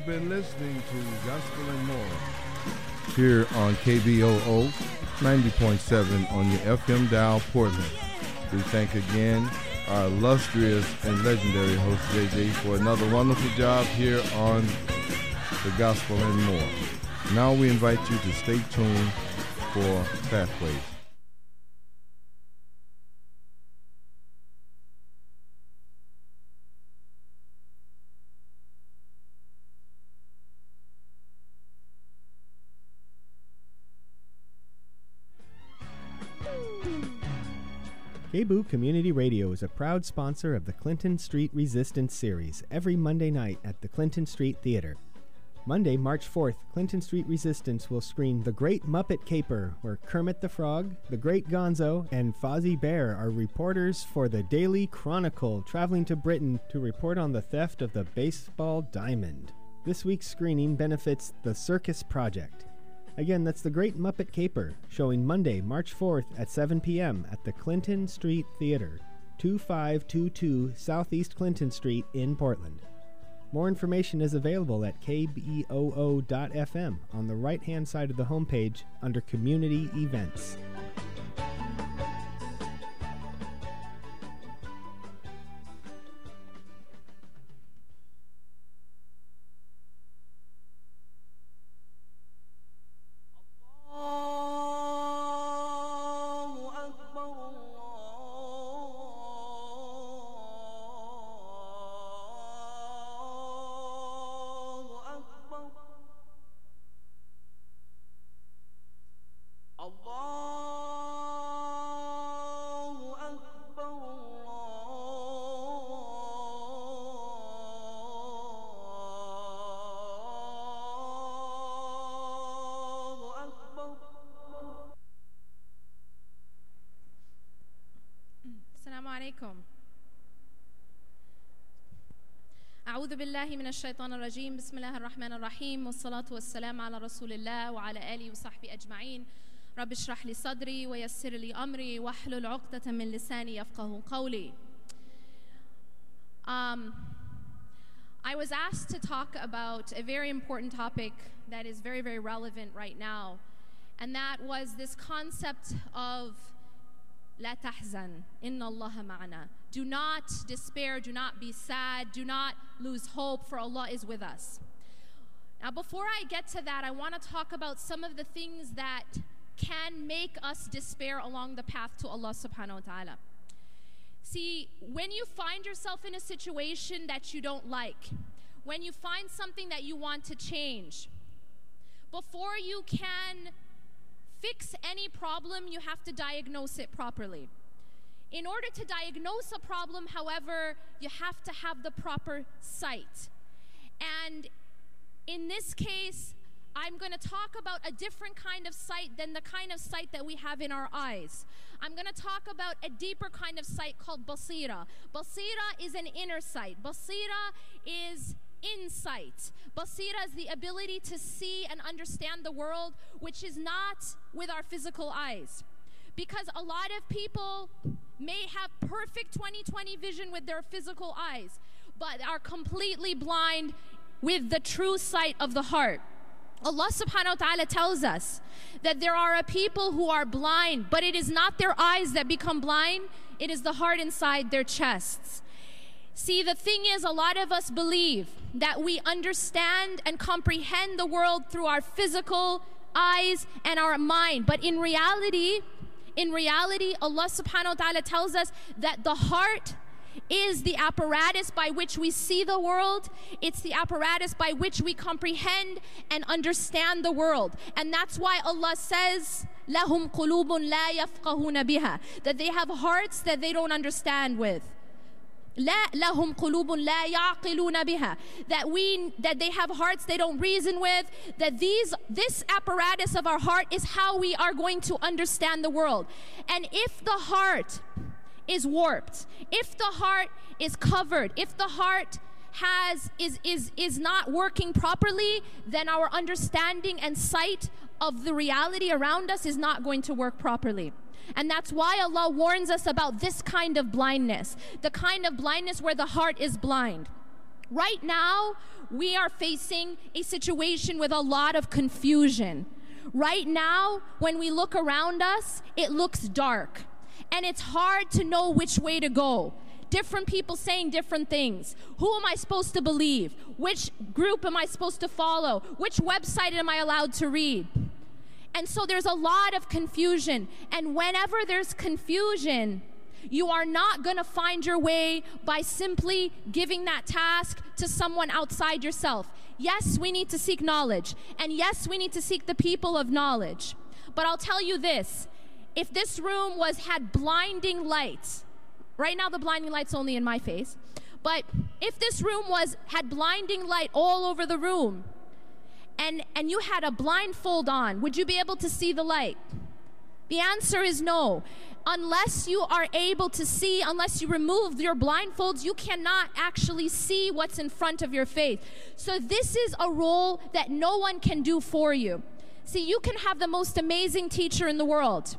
You've been listening to Gospel and More here on KBOO 90.7 on your FM dial, Portland. We thank again our illustrious and legendary host JJ for another wonderful job here on the Gospel and More. Now we invite you to stay tuned for Pathways. KBOO Community Radio is a proud sponsor of the Clinton Street Resistance Series every Monday night at the Clinton Street Theater. Monday, March 4th, Clinton Street Resistance will screen The Great Muppet Caper, where Kermit the Frog, The Great Gonzo, and Fozzie Bear are reporters for the Daily Chronicle traveling to Britain to report on the theft of the baseball diamond. This week's screening benefits the Circus Project. Again, that's The Great Muppet Caper, showing Monday, March 4th at 7 p.m. at the Clinton Street Theater, 2522 Southeast Clinton Street in Portland. More information is available at kboo.fm on the right-hand side of the homepage under Community Events. أعوذ بالله من الشيطان الرجيم بسم الله الرحمن الرحيم والصلاة والسلام على رسول الله وعلى آله وصحبه أجمعين رب اشرح لي صدري ويسر لي أمري واحلل عقدة من لساني يفقه قولي. I was asked to talk about a very important topic that is very, very relevant right now, and that was this concept of لا تحزن إن الله معنا. Do not despair, do not be sad, do not lose hope, for Allah is with us. Now, before I get to that, I want to talk about some of the things that can make us despair along the path to Allah subhanahu wa ta'ala. See, when you find yourself in a situation that you don't like, when you find something that you want to change, before you can fix any problem, you have to diagnose it properly. In order to diagnose a problem, however, you have to have the proper sight. And in this case, I'm going to talk about a different kind of sight than the kind of sight that we have in our eyes. I'm going to talk about a deeper kind of sight called basira. Basira is an inner sight. Basira is insight. Basira is the ability to see and understand the world, which is not with our physical eyes. Because a lot of people may have perfect 20/20 vision with their physical eyes, but are completely blind with the true sight of the heart. Allah subhanahu wa ta'ala tells us that there are a people who are blind, but it is not their eyes that become blind, it is the heart inside their chests. See, the thing is, a lot of us believe that we understand and comprehend the world through our physical eyes and our mind. But in reality, Allah subhanahu wa ta'ala tells us that the heart is the apparatus by which we see the world. It's the apparatus by which we comprehend and understand the world. And that's why Allah says, لَهُمْ قُلُوبٌ لَا يَفْقَهُونَ بِهَا, that they have hearts that they don't understand with. لا لهم قلوب لا يعقلون بها, that they have hearts they don't reason with, that this apparatus of our heart is how we are going to understand the world. And if the heart is warped, if the heart is covered, if the heart is not working properly, then our understanding and sight of the reality around us is not going to work properly. And that's why Allah warns us about this kind of blindness, the kind of blindness where the heart is blind. Right now, we are facing a situation with a lot of confusion. Right now, when we look around us, it looks dark. And it's hard to know which way to go. Different people saying different things. Who am I supposed to believe? Which group am I supposed to follow? Which website am I allowed to read? And so there's a lot of confusion. And whenever there's confusion, you are not going to find your way by simply giving that task to someone outside yourself. Yes, we need to seek knowledge. And yes, we need to seek the people of knowledge. But I'll tell you this. If this room had blinding lights, right now the blinding light's only in my face, but if this room had blinding light all over the room, and you had a blindfold on, would you be able to see the light? The answer is no. Unless you are able to see, unless you remove your blindfolds, you cannot actually see what's in front of your face. So this is a role that no one can do for you. See, you can have the most amazing teacher in the world,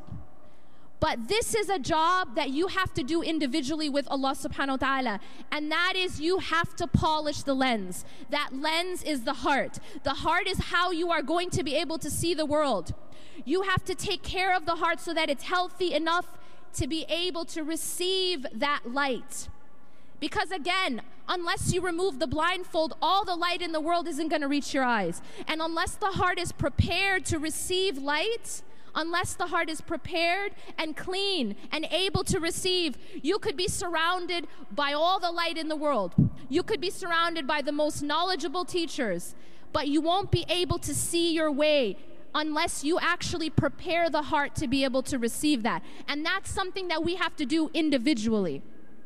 but this is a job that you have to do individually with Allah subhanahu wa ta'ala. And that is, you have to polish the lens. That lens is the heart. The heart is how you are going to be able to see the world. You have to take care of the heart so that it's healthy enough to be able to receive that light. Because again, unless you remove the blindfold, all the light in the world isn't going to reach your eyes. And unless the heart is prepared to receive light, unless the heart is prepared and clean and able to receive, you could be surrounded by all the light in the world. You could be surrounded by the most knowledgeable teachers, but you won't be able to see your way unless you actually prepare the heart to be able to receive that. And that's something that we have to do individually.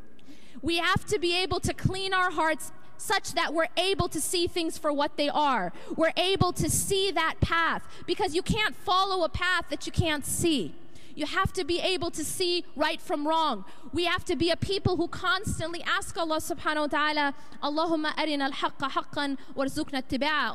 We have to be able to clean our hearts such that we're able to see things for what they are. We're able to see that path, because you can't follow a path that you can't see. You have to be able to see right from wrong. We have to be a people who constantly ask Allah subhanahu wa ta'ala, Allahumma arina al-haqqa haqqan warzuqna ittiba'a.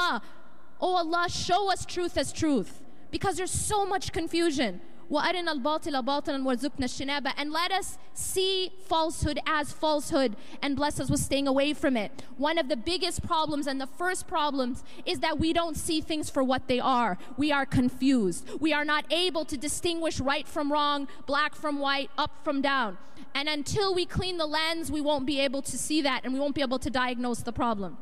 Oh Allah, show us truth as truth, because there's so much confusion. وَأَرِنَا الْبَاطِلَ بَاطِلًا وَارْزُقْنَا الشِّنَابَ. And let us see falsehood as falsehood and bless us with staying away from it. One of the biggest problems and the first problems is that we don't see things for what they are. We are confused. We are not able to distinguish right from wrong, black from white, up from down. And until we clean the lens, we won't be able to see that, and we won't be able to diagnose the problem.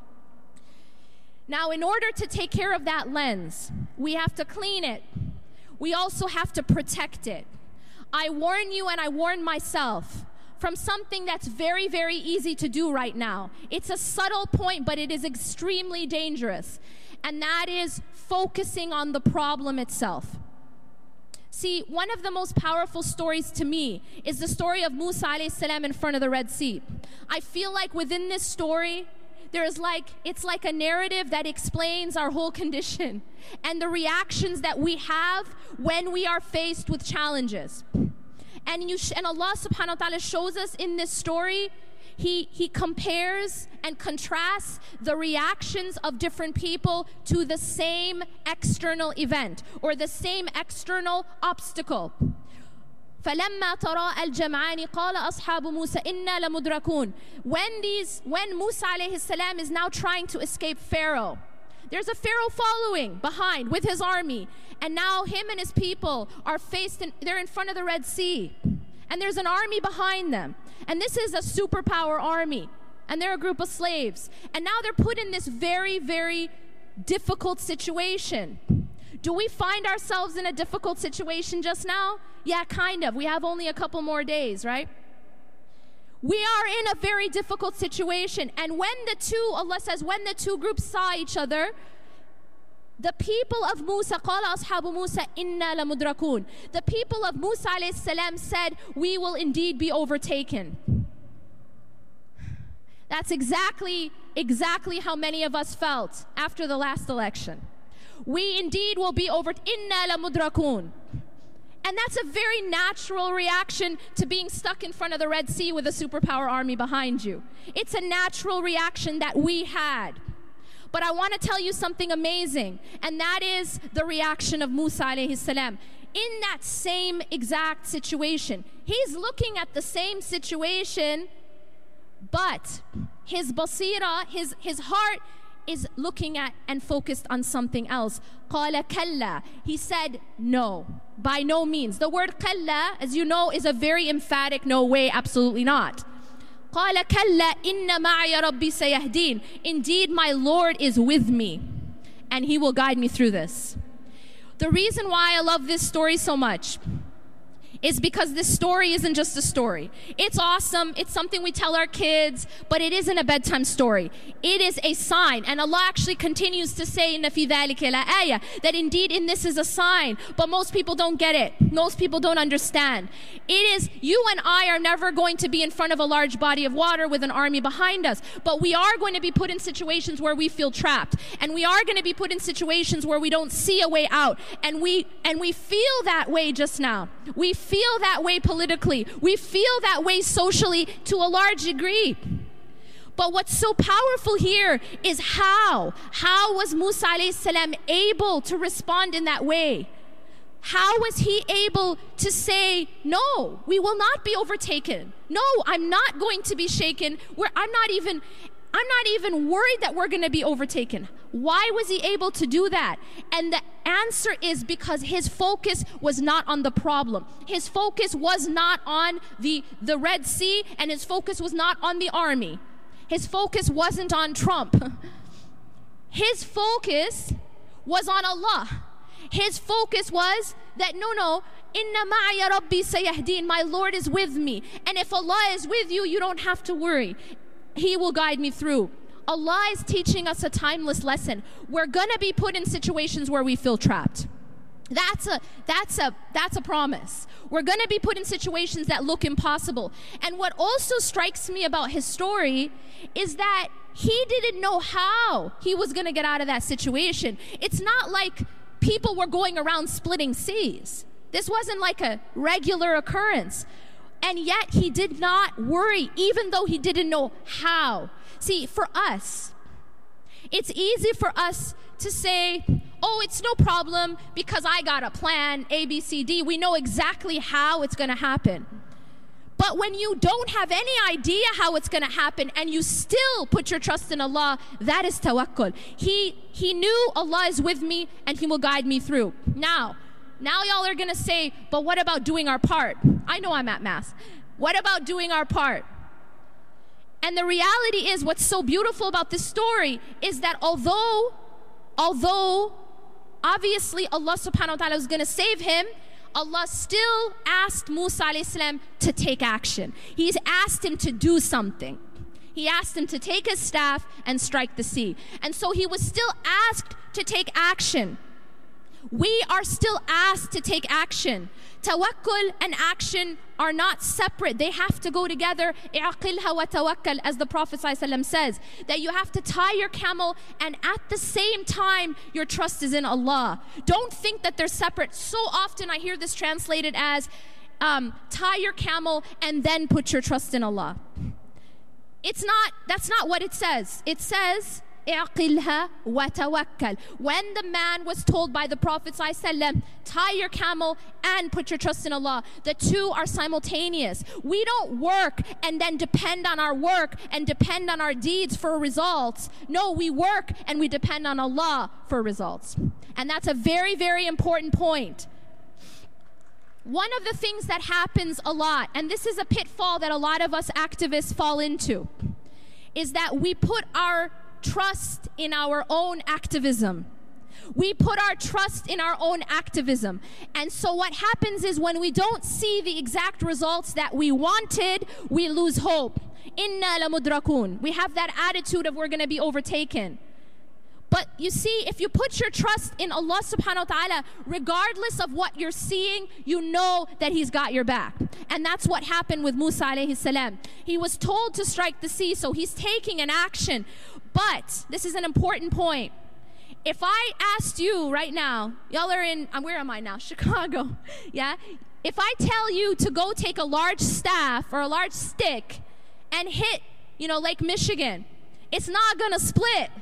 Now, in order to take care of that lens, we have to clean it. We also have to protect it. I warn you, and I warn myself, from something that's very, very easy to do right now. It's a subtle point, but it is extremely dangerous. And that is focusing on the problem itself. See, one of the most powerful stories to me is the story of Musa alayhi salam in front of the Red Sea. I feel like within this story, it's like a narrative that explains our whole condition and the reactions that we have when we are faced with challenges. And Allah subhanahu wa ta'ala shows us in this story, He compares and contrasts the reactions of different people to the same external event or the same external obstacle. فَلَمَّا تَرَاءَ الْجَمْعَانِ قَالَ أَصْحَابُ مُوسَى إِنَّا لَمُدْرَكُونَ. When Musa alayhi salam is now trying to escape Pharaoh, there's a Pharaoh following behind with his army, and now him and his people are they're in front of the Red Sea, and there's an army behind them, and this is a superpower army, and they're a group of slaves, and now they're put in this very, very difficult situation. Do we find ourselves in a difficult situation just now? Yeah, kind of. We have only a couple more days, right? We are in a very difficult situation. And Allah says, when the two groups saw each other, the people of Musa, قَالَ أَصْحَابُ مُوسَى إِنَّا لَمُدْرَكُونَ. The people of Musa alayhi salam said, we will indeed be overtaken. That's exactly how many of us felt after the last election. We indeed will be إِنَّا لَمُدْرَكُونَ. And that's a very natural reaction to being stuck in front of the Red Sea with a superpower army behind you. It's a natural reaction that we had. But I want to tell you something amazing, and that is the reaction of Musa alayhi salam. In that same exact situation, he's looking at the same situation, But his basira, his heart is looking at and focused on something else. قَالَ كَلَّا. He said no, by no means. The word كَلَّا, as you know, is a very emphatic no way, absolutely not. قَالَ كَلَّا إِنَّ مَعَيَ رَبِّي سَيَهْدِينَ. Indeed, my Lord is with me, and he will guide me through this. The reason why I love this story so much is because this story isn't just a story. It's awesome, it's something we tell our kids, but it isn't a bedtime story. It is a sign, and Allah actually continues to say in فِي ذَلِكَ لَآيَةٌ, that indeed in this is a sign, but most people don't get it. Most people don't understand. It is, you and I are never going to be in front of a large body of water with an army behind us, but we are going to be put in situations where we feel trapped, and we are going to be put in situations where we don't see a way out, and we feel that way just now. We feel that way politically. We feel that way socially to a large degree. But what's so powerful here is how was Musa alayhi salam able to respond in that way? How was he able to say, no, we will not be overtaken. No, I'm not going to be shaken. I'm not even worried that we're going to be overtaken. Why was he able to do that? And the answer is because his focus was not on the problem. His focus was not on the Red Sea, and his focus was not on the army. His focus wasn't on Trump. His focus was on Allah. His focus was that, no, Inna ma'aya Rabbi sayahdeen, my Lord is with me. And if Allah is with you, you don't have to worry. He will guide me through. Allah is teaching us a timeless lesson. We're gonna be put in situations where we feel trapped. That's a promise. We're gonna be put in situations that look impossible. And what also strikes me about his story is that he didn't know how he was gonna get out of that situation. It's not like people were going around splitting seas. This wasn't like a regular occurrence. And yet he did not worry, even though he didn't know how. See, for us, it's easy for us to say, oh, it's no problem because I got a plan, A, B, C, D. We know exactly how it's going to happen. But when you don't have any idea how it's going to happen and you still put your trust in Allah, that is tawakkul. He knew Allah is with me and He will guide me through. Now y'all are going to say, but what about doing our part? I know I'm at Mass. What about doing our part? And the reality is, what's so beautiful about this story is that although obviously Allah subhanahu wa ta'ala was going to save him, Allah still asked Musa alayhi salam to take action. He's asked him to do something. He asked him to take his staff and strike the sea. And so he was still asked to take action. We are still asked to take action. Tawakkul and action are not separate. They have to go together. I'aqilha wa tawakkal, as the Prophet ﷺ says, that you have to tie your camel and at the same time your trust is in Allah. Don't think that they're separate. So often I hear this translated as tie your camel and then put your trust in Allah. That's not what it says. It says اعقلها وتوكل. When the man was told by the Prophet ﷺ, tie your camel and put your trust in Allah, the two are simultaneous. We don't work and then depend on our work and depend on our deeds for results. No, we work and we depend on Allah for results. And that's a very, very important point. One of the things that happens a lot, and this is a pitfall that a lot of us activists fall into, is that we put our trust in our own activism. We put our trust in our own activism. And so what happens is when we don't see the exact results that we wanted, we lose hope. Inna lamudrakun. We have that attitude of we're going to be overtaken. But you see, if you put your trust in Allah subhanahu wa ta'ala, regardless of what you're seeing, you know that He's got your back. And that's what happened with Musa alayhi salam. He was told to strike the sea, so he's taking an action. But this is an important point. If I asked you right now, y'all are in, where am I now? Chicago. Yeah? If I tell you to go take a large staff or a large stick and hit, Lake Michigan, it's not going to split.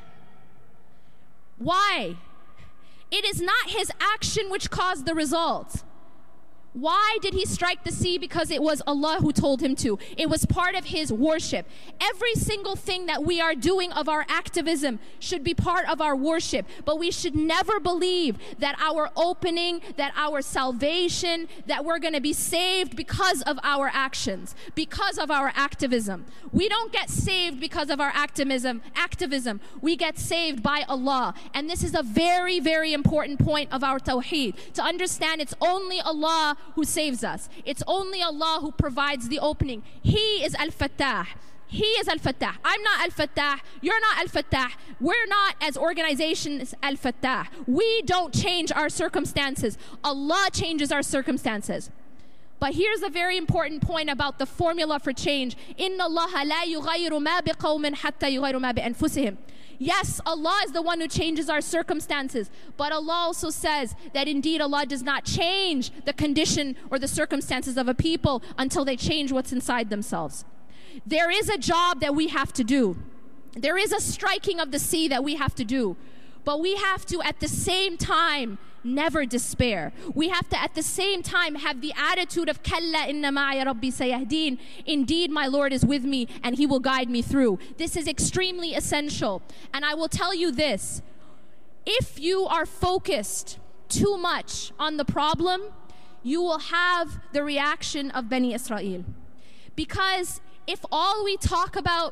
Why? It is not his action which caused the result. Why did he strike the sea? Because it was Allah who told him to. It was part of his worship. Every single thing that we are doing of our activism should be part of our worship. But we should never believe that our opening, that our salvation, that we're going to be saved because of our actions, because of our activism. We don't get saved because of our activism. We get saved by Allah. And this is a very, very important point of our tawheed. To understand it's only Allah who saves us. It's only Allah who provides the opening. He is Al-Fattah. He is Al-Fattah. I'm not Al-Fattah. You're not Al-Fattah. We're not, as organizations, Al-Fattah. We don't change our circumstances. Allah changes our circumstances. But here's a very important point about the formula for change. إِنَّ اللَّهَ لَا يُغَيِّرُ مَا بِقَوْمٍ حَتَّى يُغَيِّرُ مَا بِأَنفُسِهِمْ. Yes, Allah is the one who changes our circumstances. But Allah also says that indeed Allah does not change the condition or the circumstances of a people until they change what's inside themselves. There is a job that we have to do. There is a striking of the sea that we have to do. But we have to, at the same time, never despair. We have to, at the same time, have the attitude of Kalla inna ma'a rabbi sayahdeen. Indeed, my Lord is with me and He will guide me through. This is extremely essential. And I will tell you this. If you are focused too much on the problem, you will have the reaction of Bani Israel. Because if all we talk about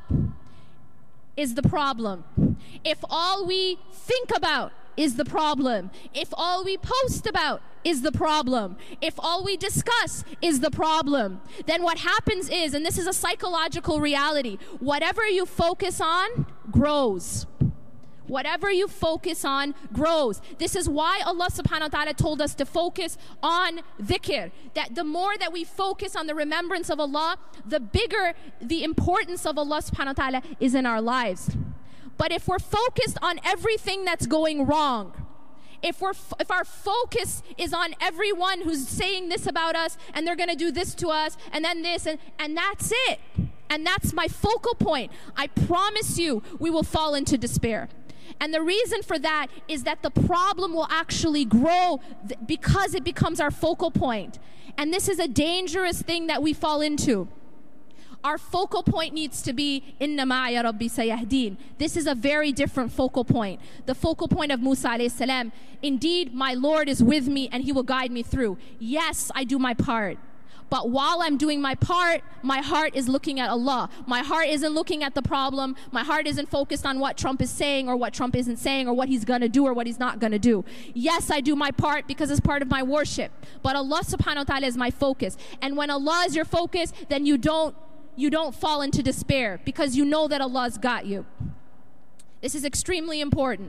is the problem, if all we think about is the problem, if all we post about is the problem, if all we discuss is the problem, then what happens is, and this is a psychological reality, whatever you focus on grows. Whatever you focus on grows. This is why Allah subhanahu wa ta'ala told us to focus on dhikr. That the more that we focus on the remembrance of Allah, the bigger the importance of Allah subhanahu wa ta'ala is in our lives. But if we're focused on everything that's going wrong, if our focus is on everyone who's saying this about us, and they're going to do this to us, and then this, and that's it, and that's my focal point, I promise you we will fall into despair. And the reason for that is that the problem will actually grow because it becomes our focal point. And this is a dangerous thing that we fall into. Our focal point needs to be Inna ma'a rabbi sayahdeen. This is a very different focal point. The focal point of Musa alayhi salam. Indeed, my Lord is with me and He will guide me through. Yes, I do my part. But while I'm doing my part, my heart is looking at Allah. My heart isn't looking at the problem. My heart isn't focused on what Trump is saying or what Trump isn't saying or what he's going to do or what he's not going to do. Yes, I do my part because it's part of my worship. But Allah subhanahu wa ta'ala is my focus. And when Allah is your focus, then you don't fall into despair because you know that Allah's got you. This is extremely important.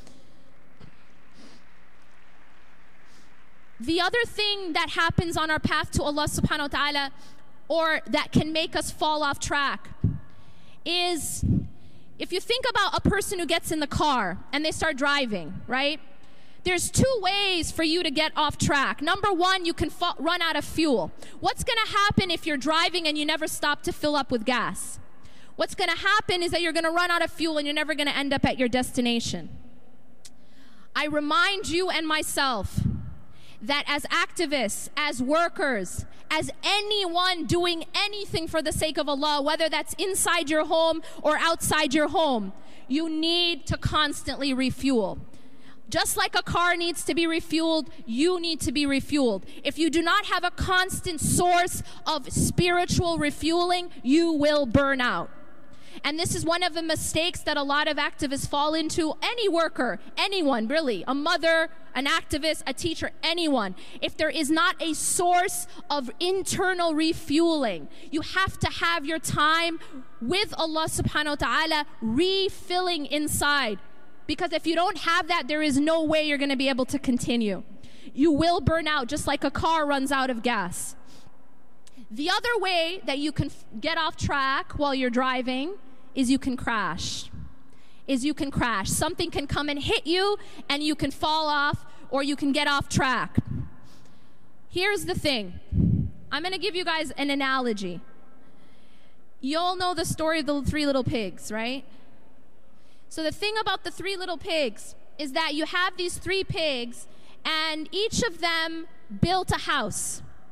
The other thing that happens on our path to Allah subhanahu wa ta'ala, or that can make us fall off track, is if you think about a person who gets in the car and they start driving, right? There's two ways for you to get off track. Number one, you can run out of fuel. What's going to happen if you're driving and you never stop to fill up with gas? What's going to happen is that you're going to run out of fuel and you're never going to end up at your destination. I remind you and myself that as activists, as workers, as anyone doing anything for the sake of Allah, whether that's inside your home or outside your home, you need to constantly refuel. Just like a car needs to be refueled, you need to be refueled. If you do not have a constant source of spiritual refueling, you will burn out. And this is one of the mistakes that a lot of activists fall into. Any worker, anyone really, a mother, an activist, a teacher, anyone. If there is not a source of internal refueling, you have to have your time with Allah subhanahu wa ta'ala refilling inside. Because if you don't have that, there is no way you're going to be able to continue. You will burn out just like a car runs out of gas. The other way that you can get off track while you're driving is you can crash. Something can come and hit you and you can fall off or you can get off track. Here's the thing. I'm going to give you guys an analogy. You all know the story of the three little pigs, right? So the thing about the three little pigs is that you have these three pigs and each of them built a house.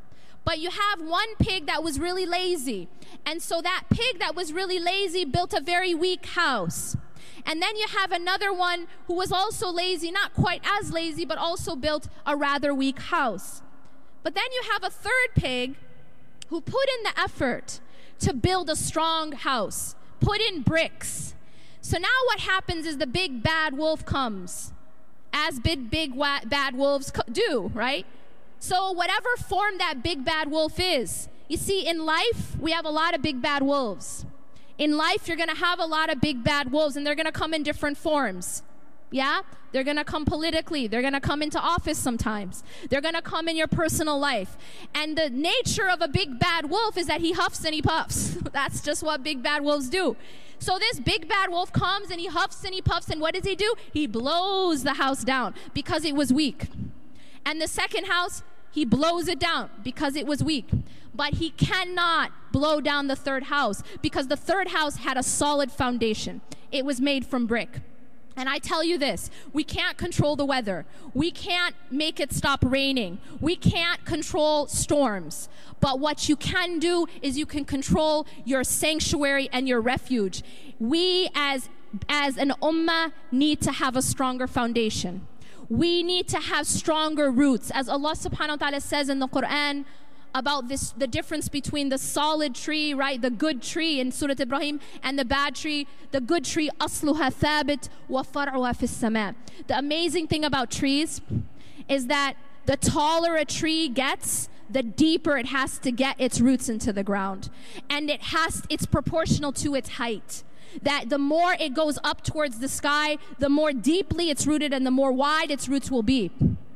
But you have one pig that was really lazy. And so that pig that was really lazy built a very weak house. And then you have another one who was also lazy, not quite as lazy, but also built a rather weak house. But then you have a third pig who put in the effort to build a strong house, put in bricks. So now what happens is the big bad wolf comes, as bad wolves do, right? So whatever form that big bad wolf is, you see, in life, we have a lot of big bad wolves. In life, you're going to have a lot of big bad wolves, and they're going to come in different forms. Yeah? They're going to come politically. They're going to come into office sometimes. They're going to come in your personal life. And the nature of a big bad wolf is that he huffs and he puffs. That's just what big bad wolves do. So this big bad wolf comes and he huffs and he puffs, and what does he do? He blows the house down because it was weak. And the second house, he blows it down because it was weak. But he cannot blow down the third house because the third house had a solid foundation. It was made from brick. And I tell you this, we can't control the weather. We can't make it stop raining. We can't control storms. But what you can do is you can control your sanctuary and your refuge. We as an ummah need to have a stronger foundation. We need to have stronger roots. As Allah subhanahu wa ta'ala says in the Quran about this, the difference between the solid tree, right, the good tree in Surah Ibrahim, and the bad tree. The good tree, أصلها ثابت وفرعها في السماء. The amazing thing about trees is that the taller a tree gets, the deeper it has to get its roots into the ground. And it's proportional to its height. That the more it goes up towards the sky, the more deeply it's rooted and the more wide its roots will be.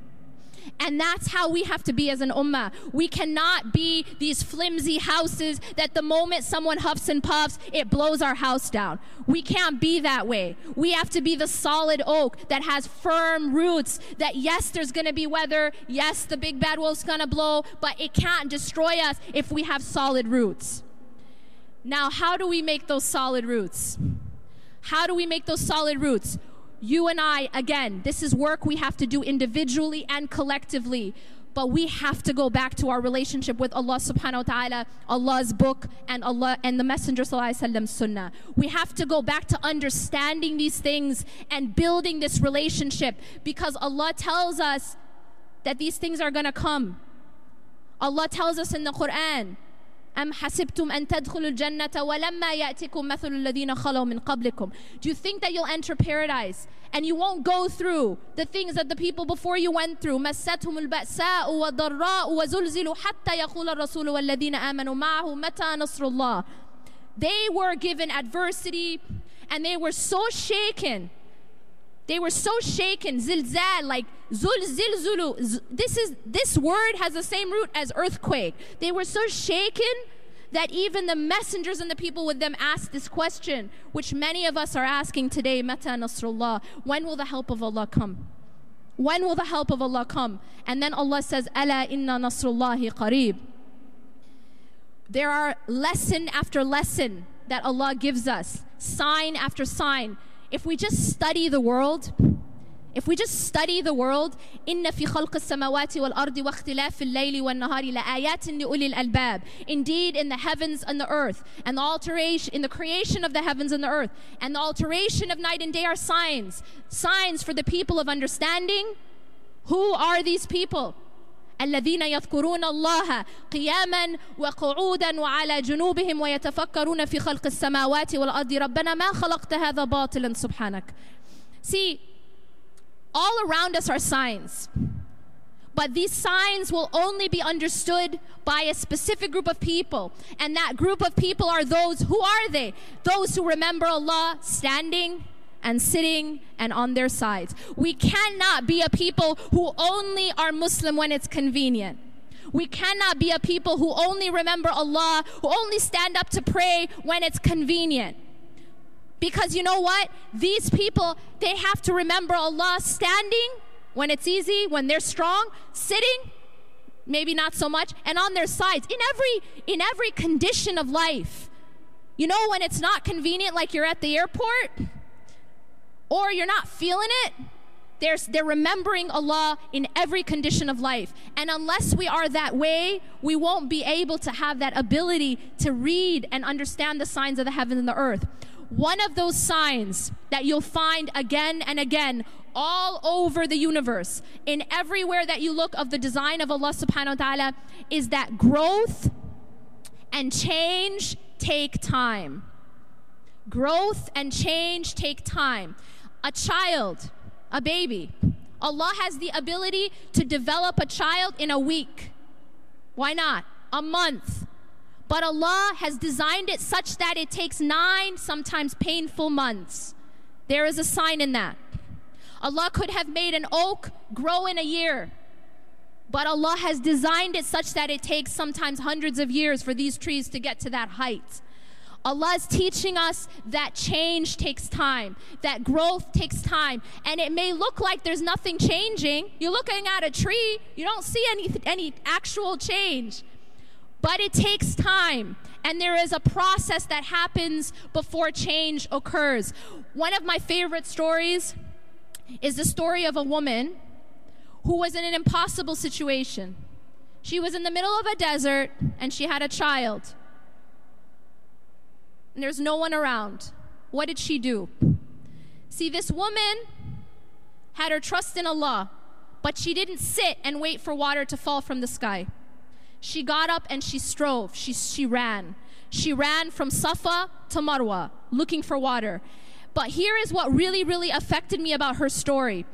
And that's how we have to be as an ummah. We cannot be these flimsy houses that the moment someone huffs and puffs, it blows our house down. We can't be that way. We have to be the solid oak that has firm roots, that yes, there's going to be weather, yes, the big bad wolf's going to blow, but it can't destroy us if we have solid roots. Now, how do we make those solid roots? How do we make those solid roots? You and I, again, this is work we have to do individually and collectively. But we have to go back to our relationship with Allah subhanahu wa ta'ala, Allah's book, and Allah and the Messenger sallallahu alaihi wasallam's sunnah. We have to go back to understanding these things and building this relationship, because Allah tells us that these things are going to come. Allah tells us in the Quran, أَمْ حَسِبْتُمْ أَن تَدْخُلُوا الْجَنَّةَ وَلَمَّا يَأْتِكُمْ مَثَلُ الَّذِينَ خَلَوْا مِنْ قَبْلِكُمْ. Do you think that you'll enter paradise and you won't go through the things that the people before you went through? مَسَّتْهُمُ الْبَأْسَاءُ وَالضَّرَّاءُ وَزُلْزِلُوا حَتَّى يَقُولَ الرَّسُولُ وَالَّذِينَ آمَنُوا مَعَهُ مَتَى نَصْرُ اللَّهِ. They were given adversity and they were so shaken. They were so shaken, zilzal, like zul. This word has the same root as earthquake. They were so shaken that even the messengers and the people with them asked this question, which many of us are asking today, Mata Nasrullah, when will the help of Allah come? When will the help of Allah come? And then Allah says, Ala inna nasrullahi qareeb. There are lesson after lesson that Allah gives us, sign after sign. If we just study the world, إِنَّ فِي خَلْقِ السَّمَاوَاتِ وَالْأَرْضِ وَاخْتِلَافِ اللَّيْلِ وَالنَّهَارِ لَآيَاتٍ لِأُولِي الْأَلْبَابِ. Indeed, in the heavens and the earth, and the alteration, in the creation of the heavens and the earth, and the alteration of night and day are signs for the people of understanding. Who are these people? الذين يذكرون الله قياما وقعودا وعلى جنوبهم ويتفكرون في خلق السماوات والأرض ربنا ما خلقت هذا باطلا سبحانك. See, all around us are signs, but these signs will only be understood by a specific group of people, and that group of people are those, who are they? Those who remember Allah standing and sitting and on their sides. We cannot be a people who only are Muslim when it's convenient. We cannot be a people who only remember Allah, who only stand up to pray when it's convenient. Because you know what? These people, they have to remember Allah standing when it's easy, when they're strong, sitting, maybe not so much, and on their sides, in every condition of life. You know, when it's not convenient, like you're at the airport, or you're not feeling it, They're remembering Allah in every condition of life. And unless we are that way, we won't be able to have that ability to read and understand the signs of the heaven and the earth. One of those signs that you'll find again and again all over the universe, in everywhere that you look of the design of Allah subhanahu wa ta'ala, is that growth and change take time. Growth and change take time. A child, a baby, Allah has the ability to develop a child in a week. Why not? A month. But Allah has designed it such that it takes 9, sometimes painful months. There is a sign in that. Allah could have made an oak grow in a year, but Allah has designed it such that it takes sometimes hundreds of years for these trees to get to that height. Allah is teaching us that change takes time, that growth takes time. And it may look like there's nothing changing. You're looking at a tree, you don't see any actual change. But it takes time. And there is a process that happens before change occurs. One of my favorite stories is the story of a woman who was in an impossible situation. She was in the middle of a desert and she had a child. And there's no one around. What did she do? See, this woman had her trust in Allah, but she didn't sit and wait for water to fall from the sky. She got up and she strove. She ran. She ran from Safa to Marwa looking for water. But here is what really, really affected me about her story.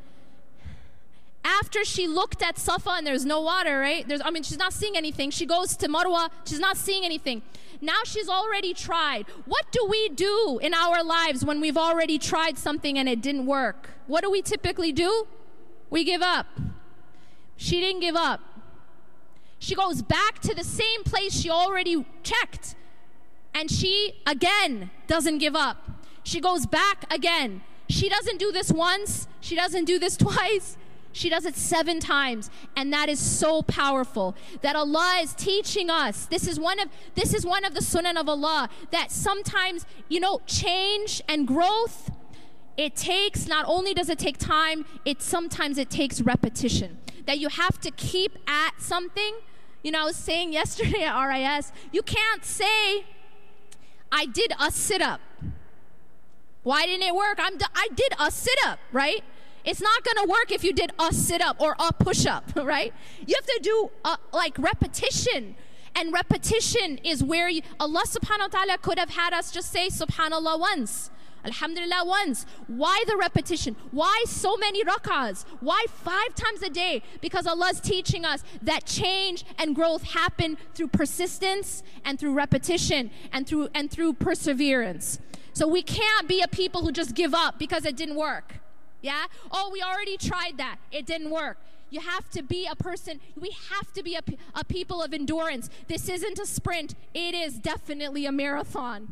After she looked at Safa and there's no water, right? She's not seeing anything. She goes to Marwa, she's not seeing anything. Now she's already tried. What do we do in our lives when we've already tried something and it didn't work? What do we typically do? We give up. She didn't give up. She goes back to the same place she already checked. And she, again, doesn't give up. She goes back again. She doesn't do this once. She doesn't do this twice. She does it 7 times, and that is so powerful that Allah is teaching us. This is one of the sunan of Allah, that sometimes, change and growth, it takes, not only does it take time, sometimes it takes repetition. That you have to keep at something. I was saying yesterday at RIS, you can't say, I did a sit-up. Why didn't it work? I did a sit-up, right? It's not going to work if you did a sit-up or a push-up, right? You have to do repetition. And repetition is where Allah subhanahu wa ta'ala could have had us just say subhanallah once, alhamdulillah once. Why the repetition? Why so many rak'ahs? Why 5 times a day? Because Allah is teaching us that change and growth happen through persistence and through repetition and through perseverance. So we can't be a people who just give up because it didn't work. Yeah? Oh, we already tried that. It didn't work. You have to be a person, we have to be a people of endurance. This isn't a sprint. It is definitely a marathon.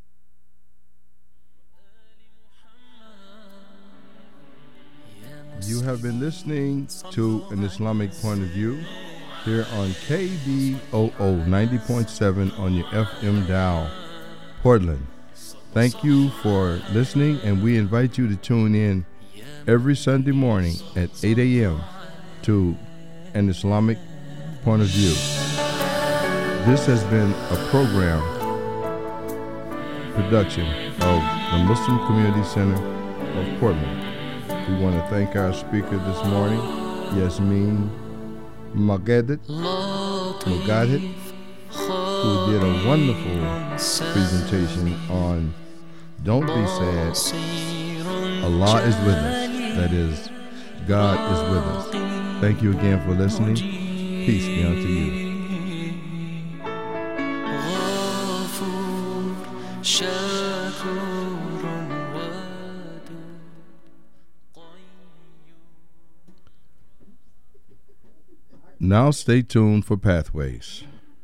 You have been listening to An Islamic Point of View here on KBOO 90.7 on your FM dial, Portland. Thank you for listening, and we invite you to tune in every Sunday morning at 8 a.m. to An Islamic Point of View. This has been a program production of the Muslim Community Center of Portland. We want to thank our speaker this morning, Yasmin Mugadhid, who did a wonderful presentation on Don't Be Sad, Allah is with us. That is, God is with us. Thank you again for listening. Peace be unto you. Now stay tuned for Pathways.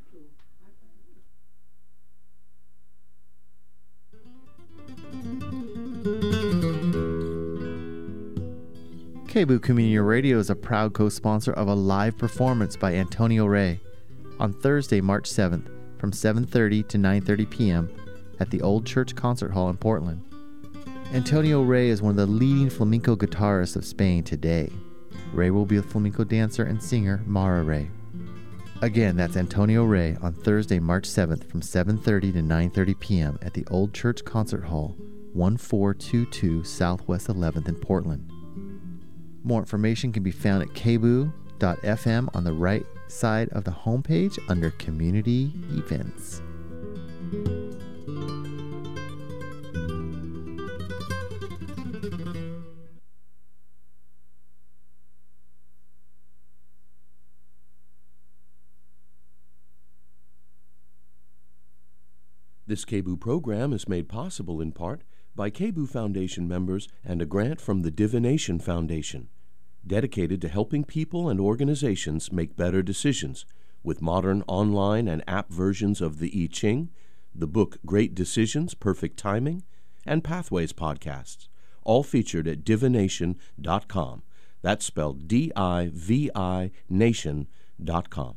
KBOO Community Radio is a proud co-sponsor of a live performance by Antonio Rey on Thursday, March 7th from 7:30 to 9:30 p.m. at the Old Church Concert Hall in Portland. Antonio Rey is one of the leading flamenco guitarists of Spain today. Rey will be with flamenco dancer and singer Mara Rey. Again, that's Antonio Rey on Thursday, March 7th from 7:30 to 9:30 p.m. at the Old Church Concert Hall, 1422 Southwest 11th in Portland. More information can be found at kboo.fm on the right side of the homepage under Community Events. This KBOO program is made possible in part by KBOO Foundation members and a grant from the Divination Foundation, dedicated to helping people and organizations make better decisions with modern online and app versions of the I Ching, the book Great Decisions, Perfect Timing, and Pathways podcasts, all featured at divination.com. That's spelled D-I-V-I nation.com.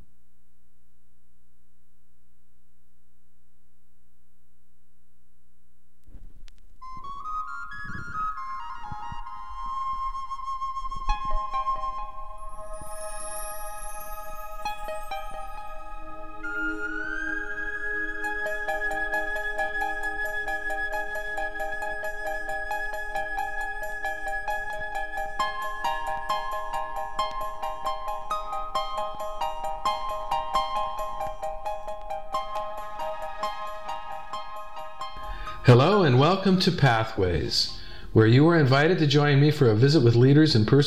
Hello and welcome to Pathways, where you are invited to join me for a visit with leaders and